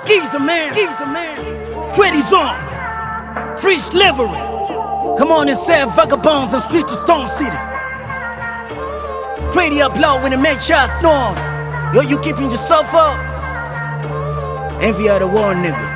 Geezer man. 20's on. Free slavery. Come on and sell vagabonds on streets of Stone City. Pretty up low when the man shots storm. Yo, you keeping yourself up? Envy of the war, nigga.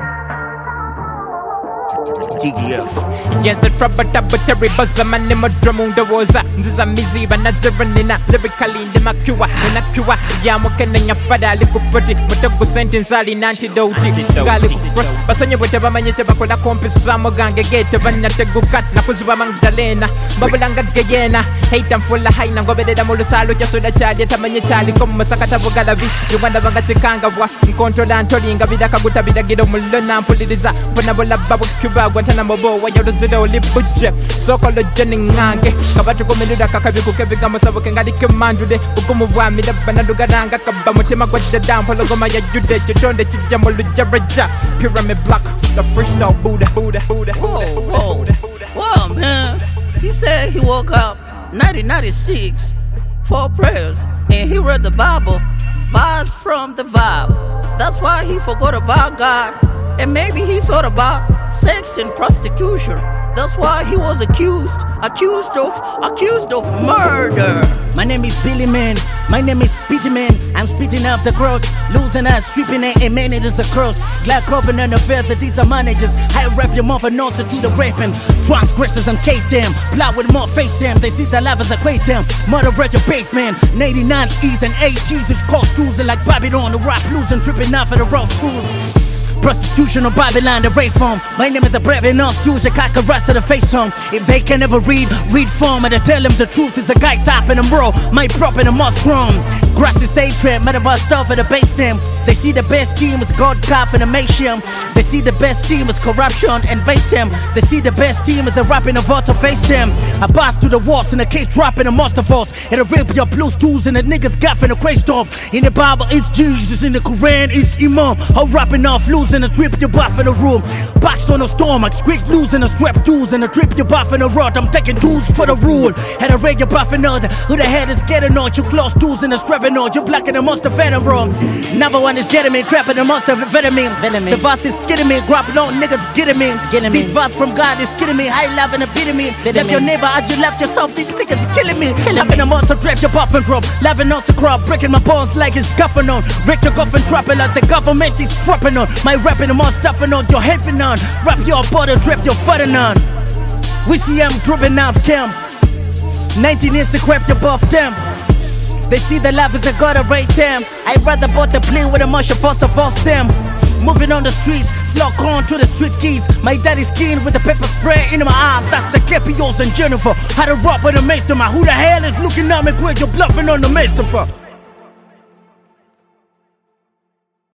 TDF. Yes, the trouble tabbatary buzzaman in my dramunda was a Zamizi, but not Zeranina, lyrically in the Macua, and Acua, Yamokan and your father, little pretty, but a good sentence, Ali antidote, Gallic cross, Basanya, whatever Manitabacola compass, Samoganga gate, Vanata Gukat, Nakuzuba Magdalena, Babalanga Gayena, hate and full of high, and Gobeda Molusalo, just so that Charlie, Tamanya Charlie, come Masakata Vogalavi, you want the Vangatikanga, in control and Tolling, Gavida Kabuta, Gido Mulana, Poliza, Panabola Babu Cuba, Guantanamo, why you're the only butcher, so called the Jenning Nange, Kabatu Meluda Kakabiku Kevika Masavo can get the command today, Ukumu Wami, the Banadugaranga, Kabamutema, got the down, Pologoma, you did, you turned the Chijamol Jabra, Pyramid Block, the first star Buddha. Whoa, man. He said he woke up 1996 for prayers and he read the Bible, verse from the vibe. That's why he forgot about God. And maybe he thought about sex and prostitution. That's why he was accused of murder. My name is Billy Man. My name is Speedy Man. I'm spitting off the crowd, losing us, stripping it, and managers across. Glad covenant affairs that these are managers. I rap your mother nose to the raping. Transgressors and K-Tam. Plot with more face them. They see the life as a great them. Murder at your pavement. 99 E's and 8 Jesus cost tools like Babylon. The rap losing, tripping off of the road tools. Prostitution of Babylon, the rape form. My name is a brave enough Jews, a cock a rest of the face on. If they can never read form, and I tell them the truth is a guy topping them bro. My prop in the most strong. Grass is a trap, meta bust stuff at the base stem. They see the best team is God cop and a Mayhem. They see the best team is corruption and base him. They see the best team is a rapping a vote to face him. I pass to the walls and a cage dropping a monster force. And a rip your blues tools and the niggas gaffing a crazy stuff. In the Bible is Jesus, in the Quran is Imam. I'm rapping off losing a trip you buff in the room. Box on a storm, I squeak losing a strap tools and a trip you buff in the rod. I'm taking tools for the rule. Had a regular buffing out. Who the head is getting on? You close tools in the strapping on. You blocking the monster venom wrong. Number one is getting me, trapping the monster venoming. The verse is kidding me, grabbing on niggas getting me. This verse from God is kidding me, high love and a beating me. Left your neighbor as you left yourself, these niggas killing me. Tapping the monster trap, your buff and drop. Laughing on the crowd, breaking my bones like it's scuffing on. Break your guff and trapping like the government is dropping on. My rapping the more stuffing on, you're hyping on. Rap your body, drip your footing on. We see I'm dripping now, scam. 19 years to crap your buff them. They see the life as a gotta rate them. I'd rather bought the play with a much of us of them. Moving on the streets, slug on to the street keys. My daddy's keen with the pepper spray in my eyes. That's the Kepios and Jennifer. How to rock with a maester. Who the hell is looking at me quick? You're bluffing on the maester.